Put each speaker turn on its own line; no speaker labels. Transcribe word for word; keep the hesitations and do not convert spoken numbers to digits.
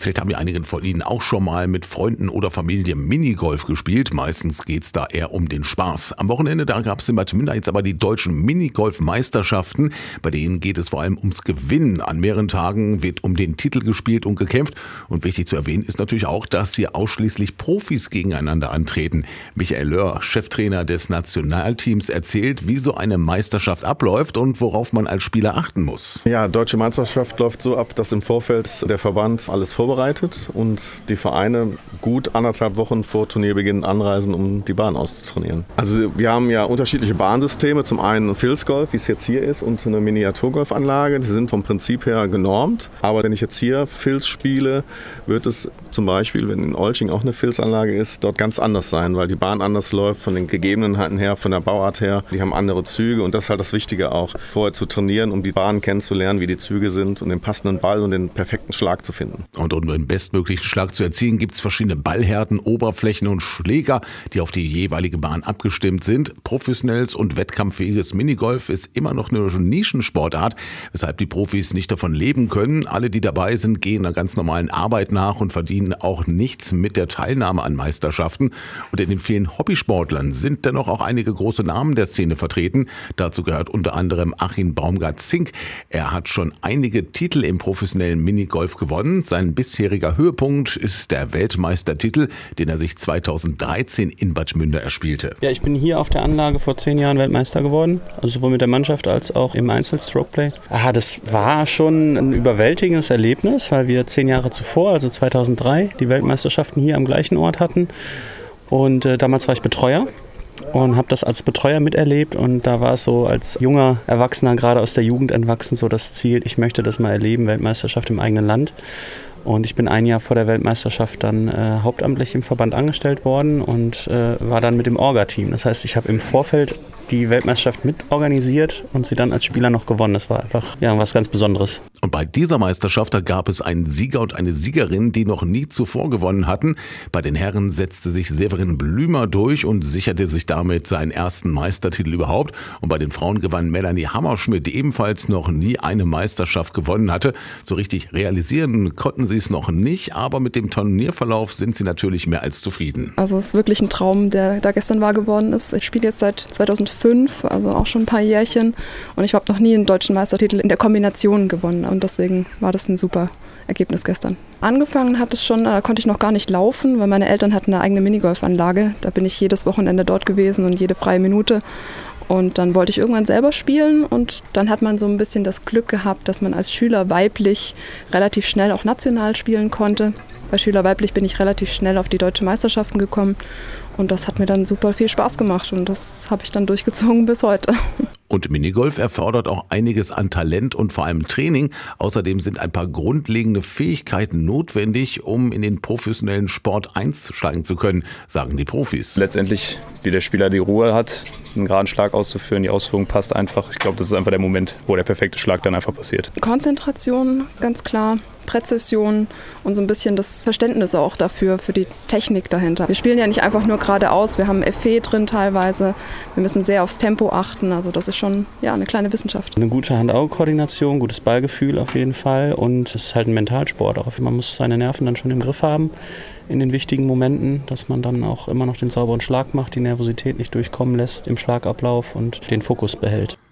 Vielleicht haben ja einige von Ihnen auch schon mal mit Freunden oder Familie Minigolf gespielt. Meistens geht's da eher um den Spaß. Am Wochenende, da gab es in Bad Münder jetzt aber die deutschen Minigolf-Meisterschaften. Bei denen geht es vor allem ums Gewinnen. An mehreren Tagen wird um den Titel gespielt und gekämpft. Und wichtig zu erwähnen ist natürlich auch, dass hier ausschließlich Profis gegeneinander antreten. Michael Löhr, Cheftrainer des Nationalteams, erzählt, wie so eine Meisterschaft abläuft und worauf man als Spieler achten muss.
Ja, deutsche Meisterschaft läuft so ab, dass im Vorfeld der Verband alles vorbereitet und die Vereine gut anderthalb Wochen vor Turnierbeginn anreisen, um die Bahn auszutrainieren. Also wir haben ja unterschiedliche Bahnsysteme. Zum einen Filzgolf, wie es jetzt hier ist, und eine Miniaturgolfanlage. Die sind vom Prinzip her genormt. Aber wenn ich jetzt hier Filz spiele, wird es zum Beispiel, wenn in Olching auch eine Filzanlage ist, dort ganz anders sein, weil die Bahn anders läuft, von den Gegebenheiten her, von der Bauart her. Die haben andere Züge und das ist halt das Wichtige auch, vorher zu trainieren, um die Bahn kennenzulernen, wie die Züge sind und den passenden Ball und den perfekten Schlag zu finden.
Und um den bestmöglichen Schlag zu erzielen, gibt es verschiedene Ballhärten, Oberflächen und Schläger, die auf die jeweilige Bahn abgestimmt sind. Professionelles und wettkampffähiges Minigolf ist immer noch eine Nischensportart, weshalb die Profis nicht davon leben können. Alle, die dabei sind, gehen einer ganz normalen Arbeit nach und verdienen auch nichts mit der Teilnahme an Meisterschaften. Unter den vielen Hobbysportlern sind dennoch auch einige große Namen der Szene vertreten. Dazu gehört unter anderem Achim Baumgart-Zink. Er hat schon einige Titel im professionellen Minigolf gewonnen. Sein bisheriger Höhepunkt ist der Weltmeistertitel, den er sich zweitausenddreizehn in Bad Münder erspielte.
Ja, ich bin hier auf der Anlage vor zehn Jahren Weltmeister geworden, also sowohl mit der Mannschaft als auch im Einzel-Strokeplay. Ah, das war schon ein überwältigendes Erlebnis, weil wir zehn Jahre zuvor, also zweitausenddrei, die Weltmeisterschaften hier am gleichen Ort hatten. Und äh, damals war ich Betreuer und habe das als Betreuer miterlebt, und da war es so als junger Erwachsener, gerade aus der Jugend entwachsen, so das Ziel, ich möchte das mal erleben, Weltmeisterschaft im eigenen Land. Und ich bin ein Jahr vor der Weltmeisterschaft dann äh, hauptamtlich im Verband angestellt worden und äh, war dann mit dem Orga-Team. Das heißt, ich habe im Vorfeld die Weltmeisterschaft mitorganisiert und sie dann als Spieler noch gewonnen. Das war einfach ja, was ganz Besonderes.
Und bei dieser Meisterschaft, da gab es einen Sieger und eine Siegerin, die noch nie zuvor gewonnen hatten. Bei den Herren setzte sich Severin Blümer durch und sicherte sich damit seinen ersten Meistertitel überhaupt. Und bei den Frauen gewann Melanie Hammerschmidt, die ebenfalls noch nie eine Meisterschaft gewonnen hatte. So richtig realisieren konnten sie es noch nicht, aber mit dem Turnierverlauf sind sie natürlich mehr als zufrieden.
Also es ist wirklich ein Traum, der da gestern wahr geworden ist. Ich spiele jetzt seit zweitausendfünf, also auch schon ein paar Jährchen, und ich habe noch nie einen deutschen Meistertitel in der Kombination gewonnen, und deswegen war das ein super Ergebnis gestern. Angefangen hat es schon, da konnte ich noch gar nicht laufen, weil meine Eltern hatten eine eigene Minigolfanlage. Da bin ich jedes Wochenende dort gewesen und jede freie Minute. Und dann wollte ich irgendwann selber spielen, und dann hat man so ein bisschen das Glück gehabt, dass man als Schüler weiblich relativ schnell auch national spielen konnte. Bei Schüler weiblich bin ich relativ schnell auf die deutschen Meisterschaften gekommen, und das hat mir dann super viel Spaß gemacht, und das habe ich dann durchgezogen bis heute.
Und Minigolf erfordert auch einiges an Talent und vor allem Training. Außerdem sind ein paar grundlegende Fähigkeiten notwendig, um in den professionellen Sport einsteigen zu können, sagen die Profis.
Letztendlich, wie der Spieler die Ruhe hat, einen geraden Schlag auszuführen, die Ausführung passt einfach. Ich glaube, das ist einfach der Moment, wo der perfekte Schlag dann einfach passiert.
Konzentration, ganz klar. Präzision und so ein bisschen das Verständnis auch dafür, für die Technik dahinter. Wir spielen ja nicht einfach nur geradeaus, wir haben Effet drin teilweise. Wir müssen sehr aufs Tempo achten, also das ist schon ja, eine kleine Wissenschaft.
Eine gute Hand-Auge-Koordination, gutes Ballgefühl auf jeden Fall, und es ist halt ein Mentalsport. Auch man muss seine Nerven dann schon im Griff haben in den wichtigen Momenten, dass man dann auch immer noch den sauberen Schlag macht, die Nervosität nicht durchkommen lässt im Schlagablauf und den Fokus behält.